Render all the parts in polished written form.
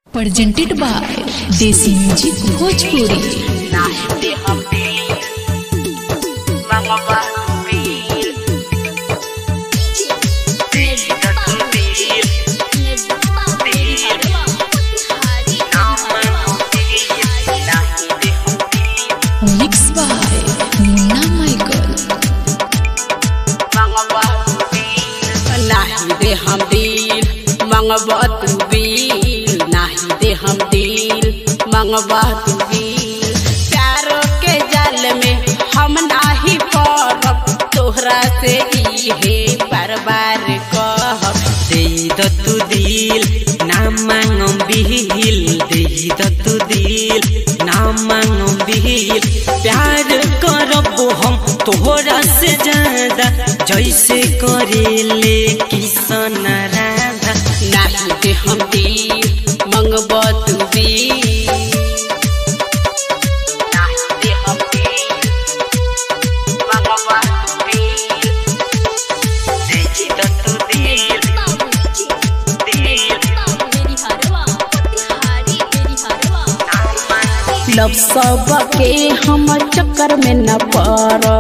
presented by Desi Music Bhojpuri. Mixed by Munna Michael. नहीं दे हम दिल मंगवा तू बिल, नहीं दे हम दिल मंगवा तू बिल। प्यारों के जाल में हम नाही पड़ब, तोहरा से इहे बार बार कहब। दे दो तू दिल ना मांगम बिल, दे दो तू दिल ना मांगम बिल। प्यार करब हम तोहरा से ज्यादा, जैसे करेले किसन राधा। नहीं दे हम दिल मंगवा तू बिल, नहीं दे हम दिल मंगवा तू बिल। दे दो तू दिल लब सब के हम चक्कर में न पड़ो,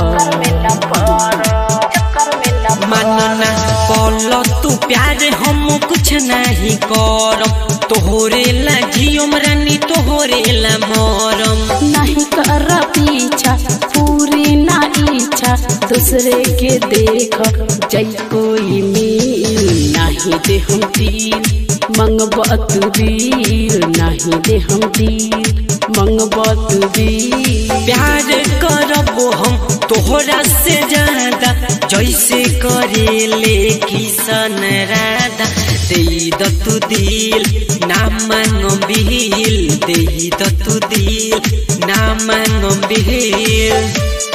मानना बोलो तू प्यार हम कुछ नहीं करम। तोहरे ला जियम रानी, तोहरे ला मरम। नहीं कर पीछा पूरी ना इच्छा, दूसरे के देख जय कोई मिल। नहीं दे हम दिल मंगवा तू दिल, नहीं दे हम दिल मंगवा तू दिल। प्यार करब हम तोहरा से ज्यादा, जैसे करेले किसन राधा। दे दो तू दिल ना मांगम बिल, दे दो तू दिल ना मांगम बिल।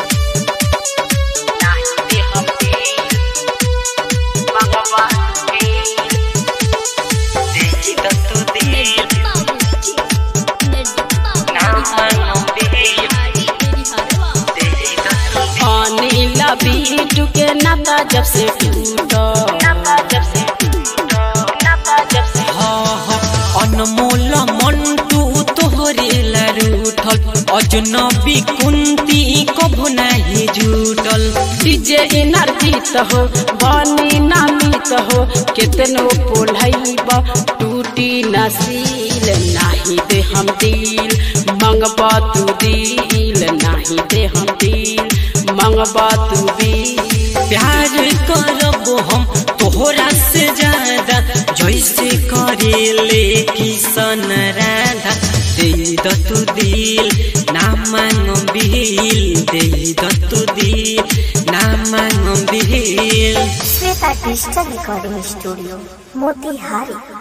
नहीं दे हम दिल मंगवा तू दिल, दे दो तू दिल ना मांगम बिल, दे दो तू अनिल बीटू के नाता जब से टूटो, अनमोल मंटू तोहरे ला रूठल। अजनबी कुंती कभू नहीं झूठल। डीजे एनर्जीत हो बनी नामित हो, कितनो पोलैब टूटी नसील। नहीं दे हम दिल मंगवा तू दिल, नहीं दे हम दिल मंगवा तू दिल। प्यार करब हम तोहरा से ज्यादा, जैसे करेले किसन राधा। दे दो तू दिल ना मांगम बिल, दे दो तू दिल ना मांगम बिल। Shweta digital recording studio Motihari.